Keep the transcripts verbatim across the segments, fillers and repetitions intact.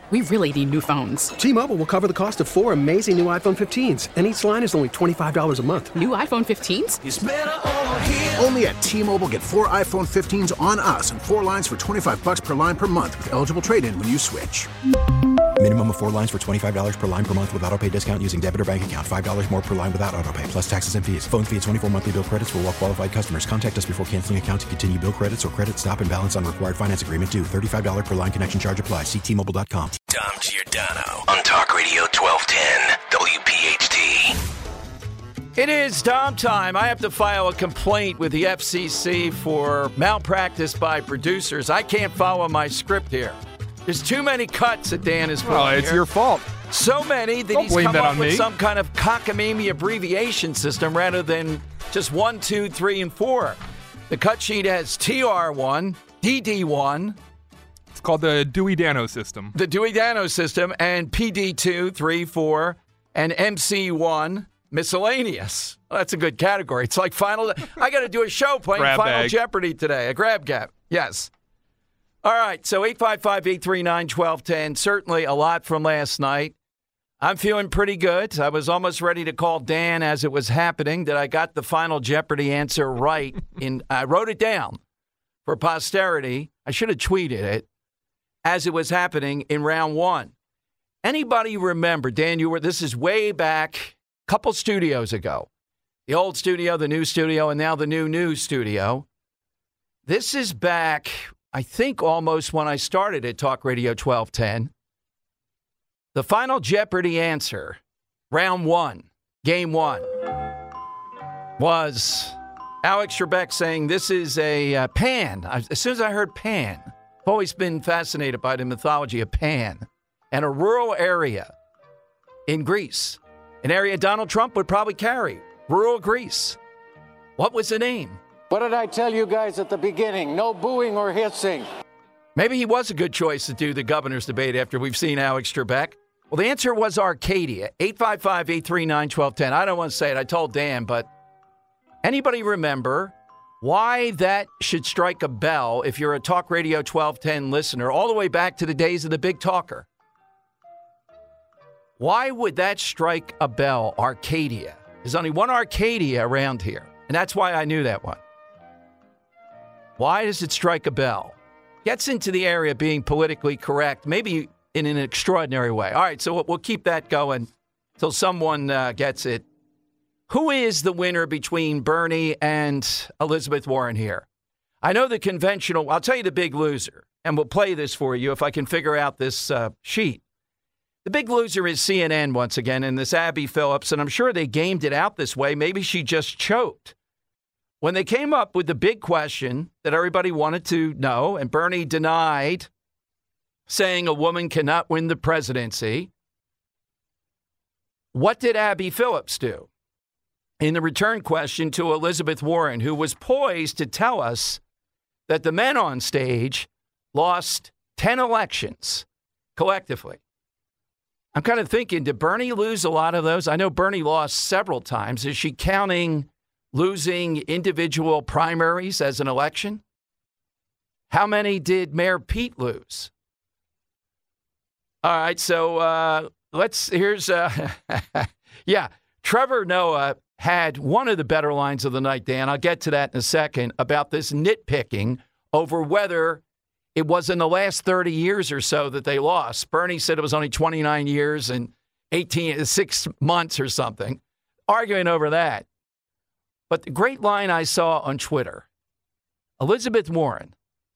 We really need new phones. T-Mobile will cover the cost of four amazing new iPhone fifteens, and each line is only twenty-five dollars a month. New iPhone fifteens? It's better over here. Only at T-Mobile, get four iPhone fifteens on us and four lines for twenty-five dollars per line per month with eligible trade-in when you switch. Minimum of four lines for twenty-five dollars per line per month with autopay discount using debit or bank account. five dollars more per line without autopay, plus taxes and fees. Phone fee at twenty-four monthly bill credits for well-qualified customers. Contact us before canceling account to continue bill credits or credit stop and balance on required finance agreement due. thirty-five dollars per line connection charge applies. See T Mobile dot com. Dom Giordano on Talk Radio twelve ten W P H T. It is Dom time. I have to file a complaint with the F C C for malpractice by producers. I can't follow my script here. There's too many cuts that Dan is putting Oh, it's here. your fault. So many that Don't he's blame come that up on with me. some kind of cockamamie abbreviation system rather than just one, two, three, and four. The cut sheet has T R one, D D one. It's called the Dewey-Dano system. The Dewey-Dano system, and P D two, three, four, and M C one, miscellaneous. Well, that's a good category. It's like Final... I got to do a show playing Grab Final bag. Jeopardy today. A grab gap. Yes. All right, so eight five five, eight three nine, one two one zero. Certainly a lot from last night. I'm feeling pretty good. I was almost ready to call Dan as it was happening that I got the Final Jeopardy answer right. In I wrote it down for posterity. I should have tweeted it as it was happening in round one. Anybody remember, Dan, you were, this is way back a couple studios ago. The old studio, the new studio, and now the new new studio. This is back, I think, almost when I started at Talk Radio twelve ten. The Final Jeopardy answer, round one, game one, was Alex Trebek saying this is a uh, pan. I, as soon as I heard pan, I've always been fascinated by the mythology of Pan, and a rural area in Greece, an area Donald Trump would probably carry, rural Greece. What was the name? What did I tell you guys at the beginning? No booing or hissing. Maybe he was a good choice to do the governor's debate after we've seen Alex Trebek. Well, the answer was Arcadia, eight five five, eight three nine, one two one zero. I don't want to say it. I told Dan, but anybody remember why that should strike a bell if you're a Talk Radio twelve ten listener all the way back to the days of the Big Talker? Why would that strike a bell, Arcadia? There's only one Arcadia around here, and that's why I knew that one. Why does it strike a bell? Gets into the area being politically correct, maybe in an extraordinary way. All right, so we'll keep that going until someone uh, gets it. Who is the winner between Bernie and Elizabeth Warren here? I know the conventional, I'll tell you the big loser, and we'll play this for you if I can figure out this uh, sheet. The big loser is C N N once again, and this Abby Phillips, and I'm sure they gamed it out this way. Maybe she just choked. When they came up with the big question that everybody wanted to know, and Bernie denied saying a woman cannot win the presidency, what did Abby Phillips do? In the return question to Elizabeth Warren, who was poised to tell us that the men on stage lost ten elections collectively. I'm kind of thinking, did Bernie lose a lot of those? I know Bernie lost several times. Is she counting losing individual primaries as an election? How many did Mayor Pete lose? All right, so uh, let's, here's, uh, yeah, Trevor Noah had one of the better lines of the night, Dan. I'll get to that in a second, about this nitpicking over whether it was in the last thirty years or so that they lost. Bernie said it was only twenty-nine years and eighteen, six months or something, arguing over that. But the great line I saw on Twitter, Elizabeth Warren,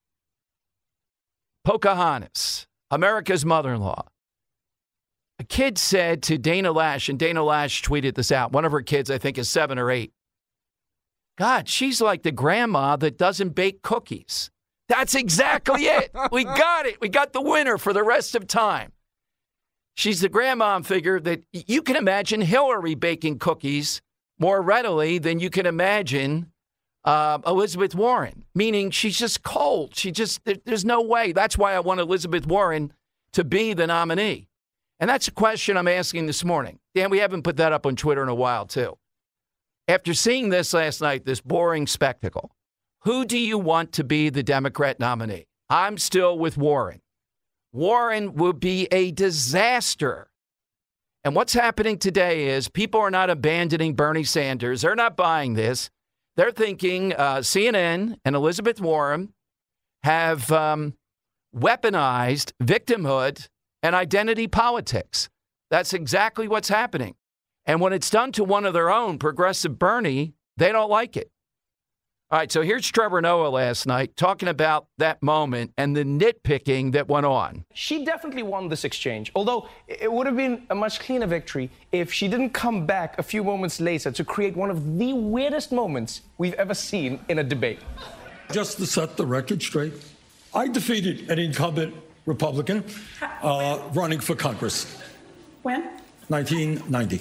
Pocahontas, America's mother-in-law. A kid said to Dana Lash, and Dana Lash tweeted this out. One of her kids, I think, is seven or eight. God, she's like the grandma that doesn't bake cookies. That's exactly it. We got it. We got the winner for the rest of time. She's the grandma figure that you can imagine Hillary baking cookies more readily than you can imagine uh, Elizabeth Warren, meaning she's just cold. She just, there, there's no way. That's why I want Elizabeth Warren to be the nominee. And that's a question I'm asking this morning. Dan, we haven't put that up on Twitter in a while, too. After seeing this last night, this boring spectacle, who do you want to be the Democrat nominee? I'm still with Warren. Warren would be a disaster. And what's happening today is people are not abandoning Bernie Sanders. They're not buying this. They're thinking uh, C N N and Elizabeth Warren have um, weaponized victimhood and identity politics. That's exactly what's happening. And when it's done to one of their own, progressive Bernie, they don't like it. All right, so here's Trevor Noah last night talking about that moment and the nitpicking that went on. She definitely won this exchange, although it would have been a much cleaner victory if she didn't come back a few moments later to create one of the weirdest moments we've ever seen in a debate. Just to set the record straight, I defeated an incumbent Republican uh, running for Congress. When? nineteen ninety.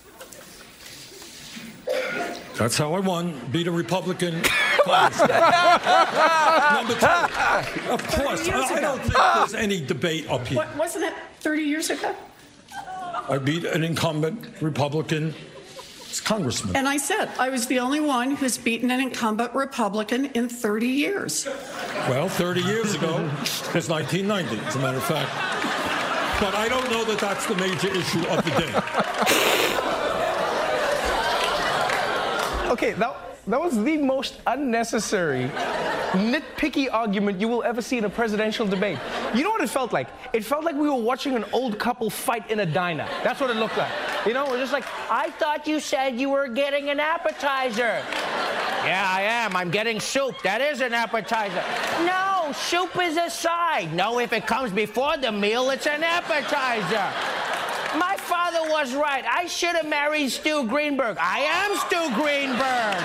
That's how I won, beat a Republican. Number two, of course, I, I don't think there's any debate up here. What, wasn't it thirty years ago? I beat an incumbent Republican congressman. And I said I was the only one who's beaten an incumbent Republican in thirty years. Well, thirty years ago is nineteen ninety, as a matter of fact. But I don't know that that's the major issue of the day. Okay, that, that was the most unnecessary, nitpicky argument you will ever see in a presidential debate. You know what it felt like? It felt like we were watching an old couple fight in a diner. That's what it looked like. You know, we're just like, I thought you said you were getting an appetizer. Yeah, I am. I'm getting soup. That is an appetizer. No, soup is a side. No, if it comes before the meal, it's an appetizer. My father was right. I should have married Stu Greenberg. I am Stu Greenberg.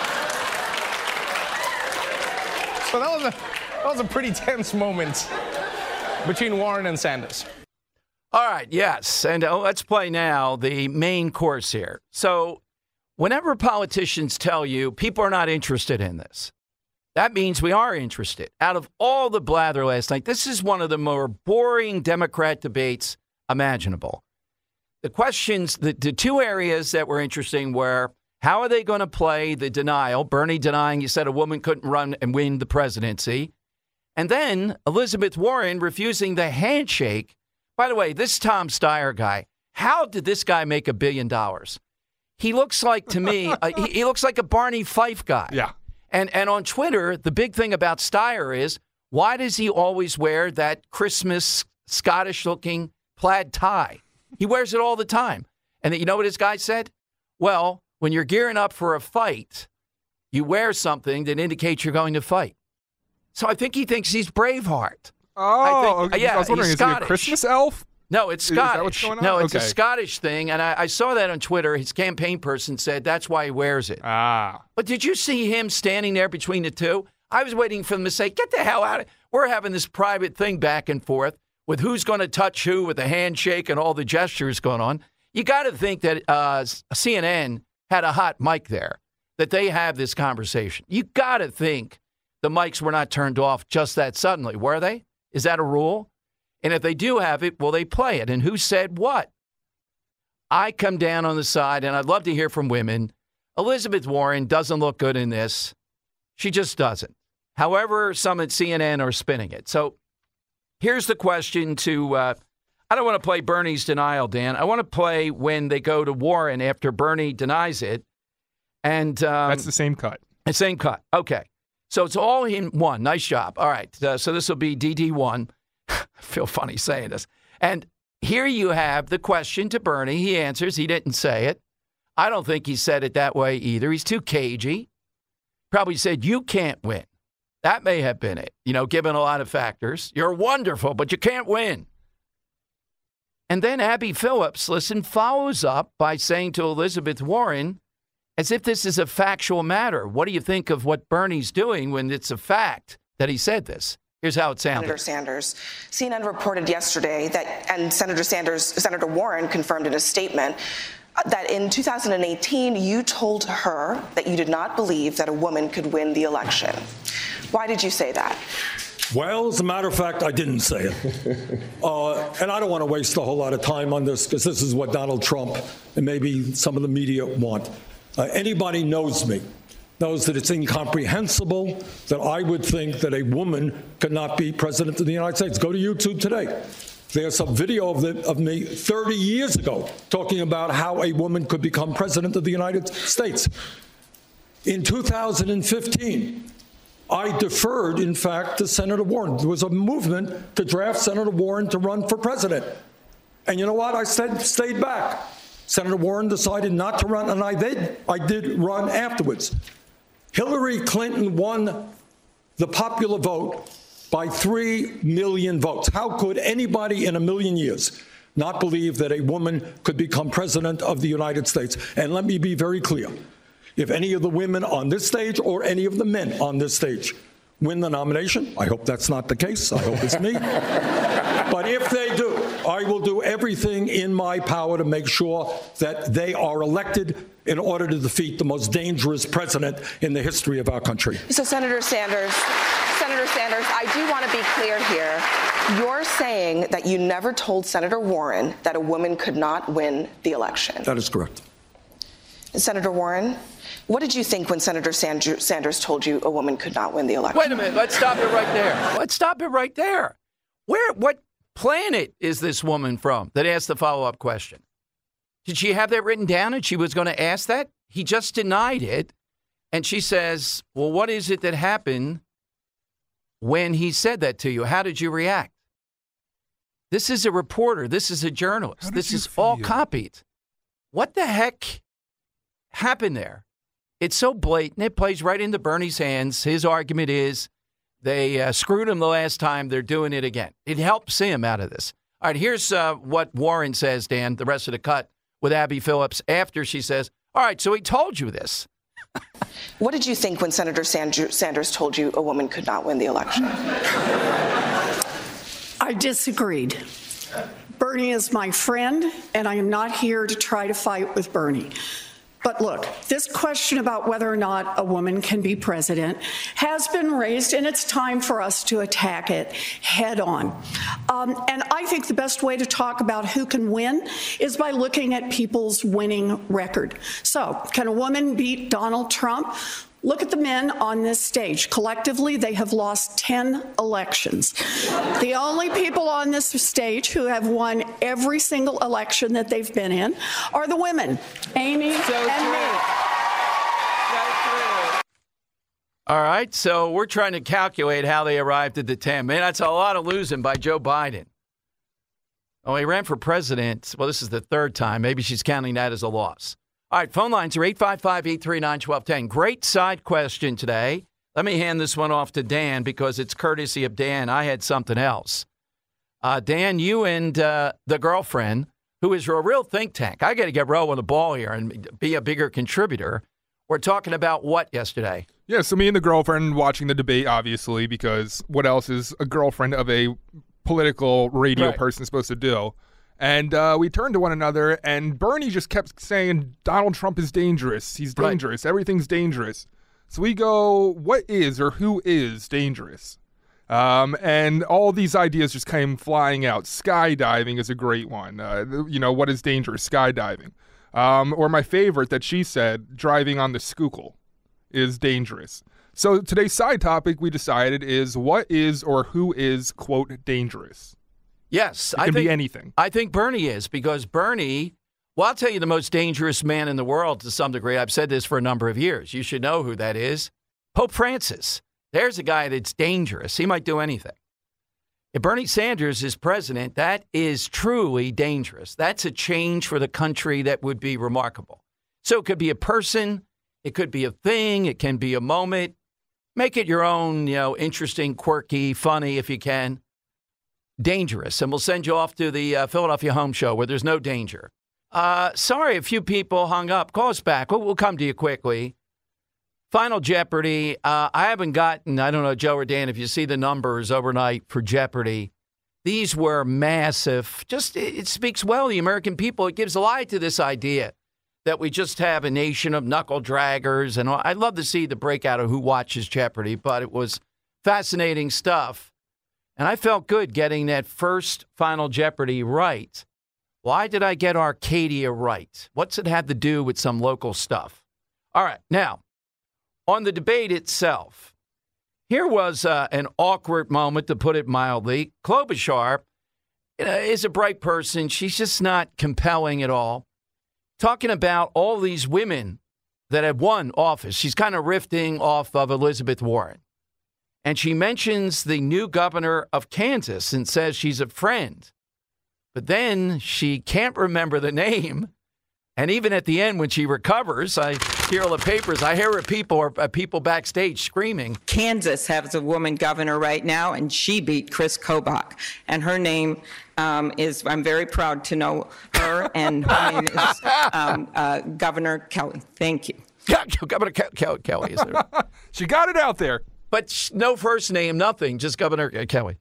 So that was a that was a pretty tense moment between Warren and Sanders. All right, yes, and uh, let's play now the main course here. So whenever politicians tell you people are not interested in this, that means we are interested. Out of all the blather last night, this is one of the more boring Democrat debates imaginable. The questions, the, the two areas that were interesting were, how are they going to play the denial? Bernie denying he said a woman couldn't run and win the presidency. And then Elizabeth Warren refusing the handshake. By the way, this Tom Steyer guy, how did this guy make a billion dollars? He looks like, to me, uh, he, he looks like a Barney Fife guy. Yeah. And, and on Twitter, the big thing about Steyer is, why does he always wear that Christmas Scottish-looking plaid tie? He wears it all the time. And you know what his guy said? Well, when you're gearing up for a fight, you wear something that indicates you're going to fight. So I think he thinks he's Braveheart. Oh, I think, okay. yeah, I was wondering, he's is he a Scottish. Christmas elf? No, it's Is that what's Scottish. going on? No, it's Okay. a Scottish thing. And I, I saw that on Twitter. His campaign person said that's why he wears it. Ah. But did you see him standing there between the two? I was waiting for them to say, get the hell out of it. We're having this private thing back and forth with who's going to touch who with the handshake and all the gestures going on. You got to think that uh, C N N had a hot mic there, that they have this conversation. You got to think the mics were not turned off just that suddenly, were they? Is that a rule? And if they do have it, will they play it? And who said what? I come down on the side, and I'd love to hear from women. Elizabeth Warren doesn't look good in this. She just doesn't. However, some at C N N are spinning it. So here's the question to, uh, I don't want to play Bernie's denial, Dan. I want to play when they go to Warren after Bernie denies it. And um, That's the same cut. The same cut. Okay. So it's all in one. Nice job. All right. Uh, so this will be D D one. I feel funny saying this. And here you have the question to Bernie. He answers. He didn't say it. I don't think he said it that way either. He's too cagey. Probably said, you can't win. That may have been it, you know, given a lot of factors. You're wonderful, but you can't win. And then Abby Phillips, listen, follows up by saying to Elizabeth Warren, as if this is a factual matter, what do you think of what Bernie's doing when it's a fact that he said this? Here's how it sounded. Senator Sanders. C N N reported yesterday that, and Senator Sanders, Senator Warren confirmed in a statement, that in two thousand eighteen, you told her that you did not believe that a woman could win the election. Why did you say that? Well, as a matter of fact, I didn't say it. Uh, and I don't want to waste a whole lot of time on this because this is what Donald Trump and maybe some of the media want. Uh, anybody knows me knows that it's incomprehensible that I would think that a woman could not be president of the United States. Go to YouTube today. There's a video of, the, of me thirty years ago talking about how a woman could become president of the United States. In two thousand fifteen, I deferred, in fact, to Senator Warren. There was a movement to draft Senator Warren to run for president. And you know what? I said, stayed back. Senator Warren decided not to run, and I did. I did run afterwards. Hillary Clinton won the popular vote by three million votes. How could anybody in a million years not believe that a woman could become president of the United States? And let me be very clear. If any of the women on this stage or any of the men on this stage win the nomination, I hope that's not the case. I hope it's me. But if they do, I will do everything in my power to make sure that they are elected in order to defeat the most dangerous president in the history of our country. So, Senator Sanders, Senator Sanders, I do want to be clear here. You're saying that you never told Senator Warren that a woman could not win the election. That is correct. Senator Warren, what did you think when Senator Sanders told you a woman could not win the election? Wait a minute. Let's stop it right there. Let's stop it right there. Where, what planet is this woman from that asked the follow-up question? Did she have that written down and she was going to ask that? He just denied it. And she says, well, what is it that happened when he said that to you? How did you react? This is a reporter. This is a journalist. This is feel? all copied. What the heck happened there? It's so blatant. It plays right into Bernie's hands. His argument is they uh, screwed him the last time. They're doing it again. It helps him out of this. All right, here's uh, what Warren says, Dan, the rest of the cut with Abby Phillips after she says, all right, so he told you this. What did you think when Senator Sanders told you a woman could not win the election? I disagreed. Bernie is my friend, and I am not here to try to fight with Bernie. But look, this question about whether or not a woman can be president has been raised, and it's time for us to attack it head on. Um, and I think the best way to talk about who can win is by looking at people's winning record. So, can a woman beat Donald Trump? Look at the men on this stage. Collectively, they have lost ten elections. The only people on this stage who have won every single election that they've been in are the women, Amy so and true. me. So true. All right, so we're trying to calculate how they arrived at the ten. Man, that's a lot of losing by Joe Biden. Oh, he ran for president. Well, this is the third time. Maybe she's counting that as a loss. All right, phone lines are eight five five, eight three nine, one two one zero. Great side question today. Let me hand this one off to Dan because it's courtesy of Dan. I had something else. Uh, Dan, you and uh, the girlfriend, who is a real think tank. I got to get Ro on the ball here and be a bigger contributor. We're talking about what yesterday? Yeah, so me and the girlfriend watching the debate, obviously, because what else is a girlfriend of a political radio right. person supposed to do? And uh, we turned to one another, and Bernie just kept saying, Donald Trump is dangerous. He's dangerous. Right. Everything's dangerous. So we go, what is or who is dangerous? Um, and all these ideas just came flying out. Skydiving is a great one. Uh, you know, what is dangerous? Skydiving. Um, or my favorite that she said, driving on the Schuylkill is dangerous. So today's side topic we decided is what is or who is, quote, dangerous? Yes. It can I think, be anything. I think Bernie is, because Bernie, well, I'll tell you the most dangerous man in the world to some degree. I've said this for a number of years. You should know who that is. Pope Francis. There's a guy that's dangerous. He might do anything. If Bernie Sanders is president, that is truly dangerous. That's a change for the country that would be remarkable. So it could be a person. It could be a thing. It can be a moment. Make it your own, you know, interesting, quirky, funny if you can. Dangerous. And we'll send you off to the uh, Philadelphia Home Show where there's no danger. Uh, sorry, a few people hung up. Call us back. We'll, we'll come to you quickly. Final Jeopardy. Uh, I haven't gotten, I don't know, Joe or Dan, if you see the numbers overnight for Jeopardy. These were massive. Just, it, it speaks well to the American people. It gives a lie to this idea that we just have a nation of knuckle draggers. And I'd love to see the breakout of who watches Jeopardy, but it was fascinating stuff. And I felt good getting that first Final Jeopardy right. Why did I get Arcadia right? What's it had to do with some local stuff? All right, now, on the debate itself, here was uh, an awkward moment, to put it mildly. Klobuchar uh, is a bright person. She's just not compelling at all. Talking about all these women that have won office. She's kind of riffing off of Elizabeth Warren. And she mentions the new governor of Kansas and says she's a friend. But then she can't remember the name. And even at the end, when she recovers, I hear all the papers. I hear people or uh, people backstage screaming. Kansas has a woman governor right now, and she beat Chris Kobach. And her name um, is, I'm very proud to know her, and her name is um, uh, Governor Kelly. Thank you. Governor Ke- Ke- Kelly, is there? She got it out there. But no first name, nothing, just Governor Kelly.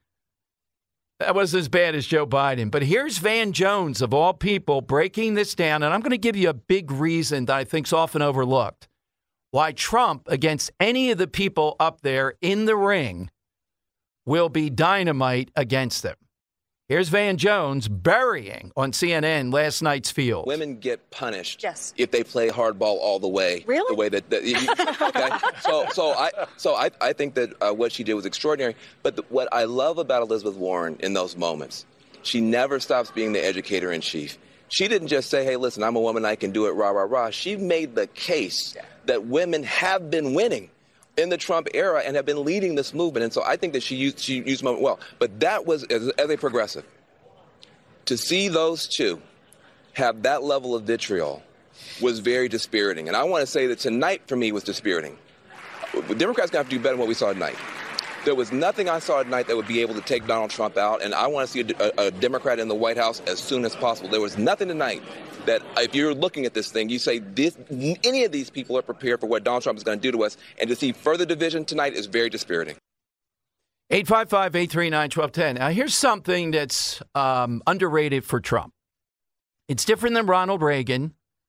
That was as bad as Joe Biden. But here's Van Jones, of all people, breaking this down. And I'm going to give you a big reason that I think is often overlooked. Why Trump, against any of the people up there in the ring, will be dynamite against them. Here's Van Jones burying on C N N last night's field. Women get punished yes. if they play hardball all the way. Really? The way that, that you, okay. So, so I, so I, I think that uh, what she did was extraordinary. But the, what I love about Elizabeth Warren in those moments, she never stops being the educator in chief. She didn't just say, "Hey, listen, I'm a woman, I can do it." Rah rah rah. She made the case that women have been winning in the Trump era and have been leading this movement. And so I think that she used, she used the moment well. But that was, as, as a progressive, to see those two have that level of vitriol was very dispiriting. And I want to say that tonight, for me, was dispiriting. The Democrats going to have to do better than what we saw tonight. There was nothing I saw tonight that would be able to take Donald Trump out, and I want to see a, a, a Democrat in the White House as soon as possible. There was nothing tonight that, if you're looking at this thing, you say this, any of these people are prepared for what Donald Trump is going to do to us, and to see further division tonight is very dispiriting. eight five five, eight three nine, one two one zero. Now, here's something that's um, underrated for Trump. It's different than Ronald Reagan.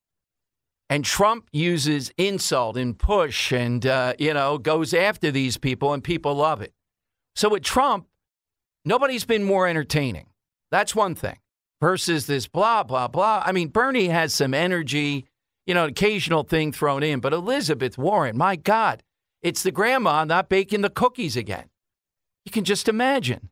And Trump uses insult and push and, uh, you know, goes after these people, and people love it. So with Trump, nobody's been more entertaining. That's one thing. Versus this blah, blah, blah. I mean, Bernie has some energy, you know, an occasional thing thrown in. But Elizabeth Warren, my God, it's the grandma not baking the cookies again. You can just imagine.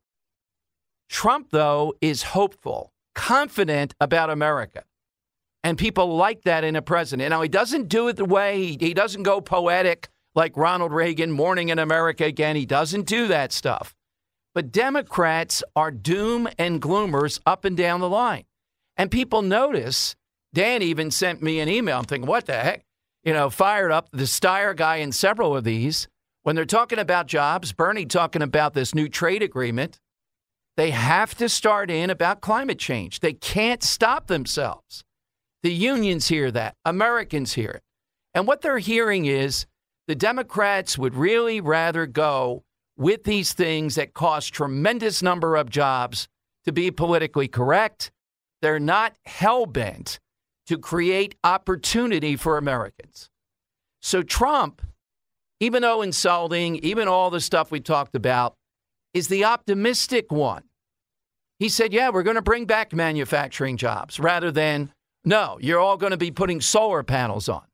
Trump, though, is hopeful, confident about America. And people like that in a president. Now, he doesn't do it the way, he, he doesn't go poetic like Ronald Reagan, Morning in America again. He doesn't do that stuff. But Democrats are doom and gloomers up and down the line. And people notice, Dan even sent me an email. I'm thinking, what the heck? You know, fired up the Steyer guy in several of these. When they're talking about jobs, Bernie talking about this new trade agreement, they have to start in about climate change. They can't stop themselves. The unions hear that. Americans hear it. And what they're hearing is the Democrats would really rather go with these things that cost tremendous number of jobs to be politically correct. They're not hell-bent to create opportunity for Americans. So Trump, even though insulting, even all the stuff we talked about, is the optimistic one. He said, yeah, we're going to bring back manufacturing jobs rather than, no, you're all going to be putting solar panels on.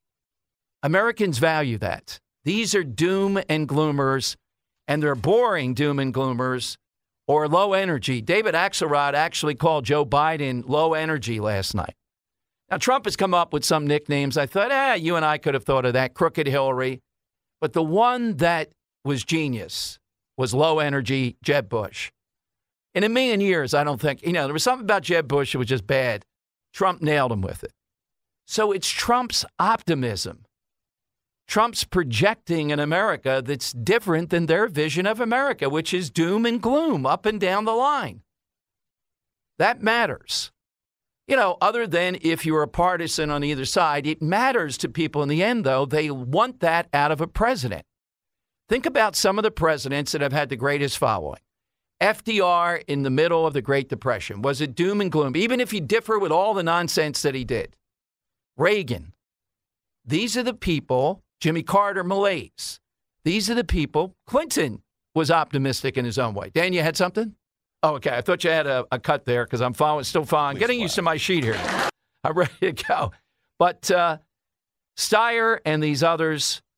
Americans value that. These are doom and gloomers, and they're boring doom and gloomers or low energy. David Axelrod actually called Joe Biden low energy last night. Now, Trump has come up with some nicknames. I thought, eh, you and I could have thought of that. Crooked Hillary. But the one that was genius was low energy Jeb Bush. In a million years, I don't think, you know, there was something about Jeb Bush that was just bad. Trump nailed him with it. So it's Trump's optimism. Trump's projecting an America that's different than their vision of America, which is doom and gloom up and down the line. That matters. You know, other than if you're a partisan on either side, it matters to people in the end, though. They want that out of a president. Think about some of the presidents that have had the greatest following. F D R in the middle of the Great Depression. Was it doom and gloom? Even if you differ with all the nonsense that he did. Reagan. These are the people, Jimmy Carter, malaise. These are the people. Clinton was optimistic in his own way. Dan, you had something? Oh, okay. I thought you had a, a cut there because I'm following, still following. Please getting fly. Used to my sheet here. I'm ready to go. But uh, Steyer and these others,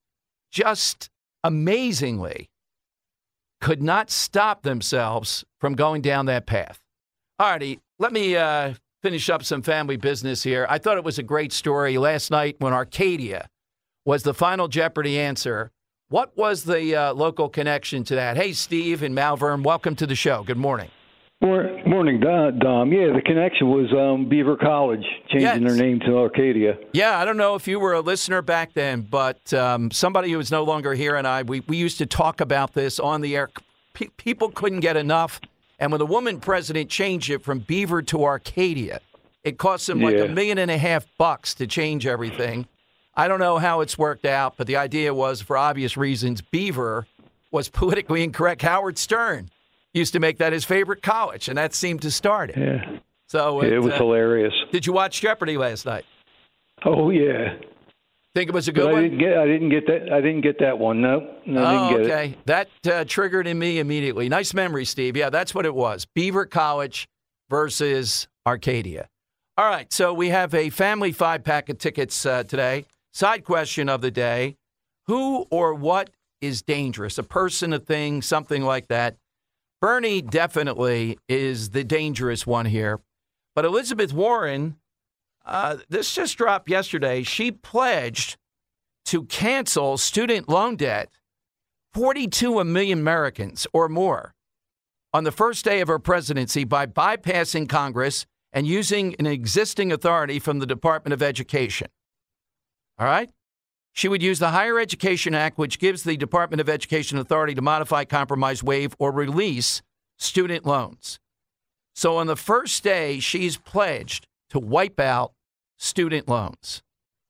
just amazingly could not stop themselves from going down that path. All righty, let me uh, finish up some family business here. I thought it was a great story last night when Arcadia was the final Jeopardy answer. What was the uh, local connection to that? Hey, Steve in Malvern, welcome to the show. Good morning. Morning, Dom. Yeah, the connection was um, Beaver College changing yes. their name to Arcadia. Yeah, I don't know if you were a listener back then, but um, somebody who is no longer here and I, we, we used to talk about this on the air. P- people couldn't get enough. And when the woman president changed it from Beaver to Arcadia, it cost them like yeah. a million and a half bucks to change everything. I don't know how it's worked out, but the idea was, for obvious reasons, Beaver was politically incorrect. Howard Stern used to make that his favorite college, and that seemed to start it. Yeah. So it, it was uh, hilarious. Did you watch Jeopardy last night? Oh yeah. Think it was a good but I one? didn't get. I didn't get that. I didn't get that one. No. no I oh, didn't get okay. It. That uh, triggered in me immediately. Nice memory, Steve. Yeah, that's what it was. Beaver College versus Arcadia. All right. So we have a family five pack of tickets uh, today. Side question of the day: who or what is dangerous? A person, a thing, something like that. Bernie definitely is the dangerous one here. But Elizabeth Warren, uh, this just dropped yesterday. She pledged to cancel student loan debt, forty-two million Americans or more, on the first day of her presidency by bypassing Congress and using an existing authority from the Department of Education. All right? She would use the Higher Education Act, which gives the Department of Education authority to modify, compromise, waive, or release student loans. So on the first day, she's pledged to wipe out student loans.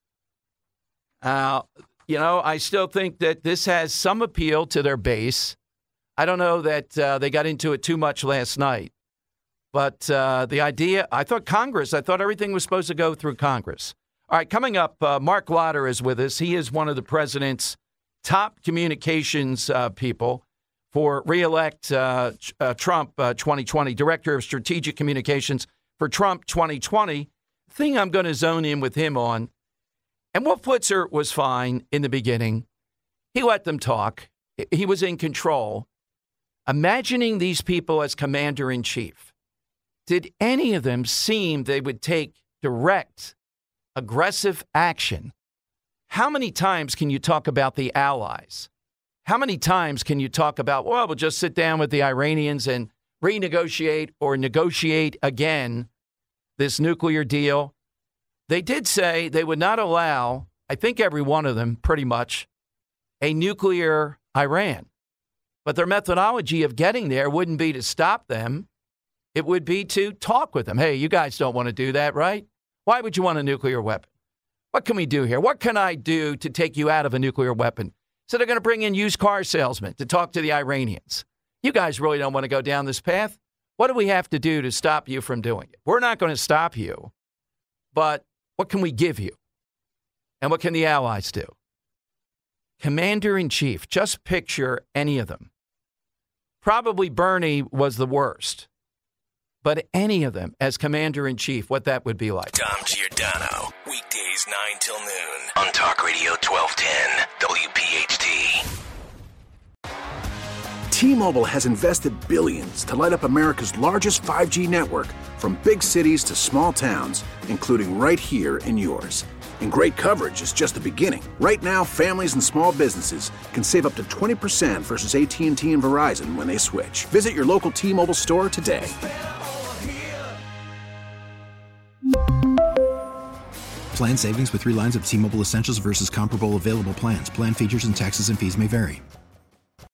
Uh, you know, I still think that this has some appeal to their base. I don't know that uh, they got into it too much last night. But uh, the idea, I thought Congress, I thought everything was supposed to go through Congress. All right, coming up, uh, Mark Lotter is with us. He is one of the president's top communications uh, people for re-elect uh, uh, Trump uh, twenty twenty, Director of Strategic Communications for Trump twenty twenty. Thing I'm going to zone in with him on, and Wolf Blitzer was fine in the beginning. He let them talk. He was in control. Imagining these people as commander-in-chief, did any of them seem they would take direct aggressive action? How many times can you talk about the allies? How many times can you talk about, well, we'll just sit down with the Iranians and renegotiate or negotiate again this nuclear deal? They did say they would not allow, I think every one of them pretty much, a nuclear Iran. But their methodology of getting there wouldn't be to stop them. It would be to talk with them. Hey, you guys don't want to do that, right? Why would you want a nuclear weapon? What can we do here? What can I do to take you out of a nuclear weapon? So they're going to bring in used car salesmen to talk to the Iranians. You guys really don't want to go down this path. What do we have to do to stop you from doing it? We're not going to stop you, but what can we give you? And what can the allies do? Commander-in-chief, just picture any of them. Probably Bernie was the worst. But any of them as commander-in-chief, what that would be like. Dom Giordano, weekdays nine till noon on Talk Radio twelve ten W P H T. T-Mobile has invested billions to light up America's largest five G network, from big cities to small towns, including right here in yours. And great coverage is just the beginning. Right now, families and small businesses can save up to twenty percent versus A T and T and Verizon when they switch. Visit your local T-Mobile store today. Plan savings with three lines of T-Mobile Essentials versus comparable available plans. Plan features and taxes and fees may vary.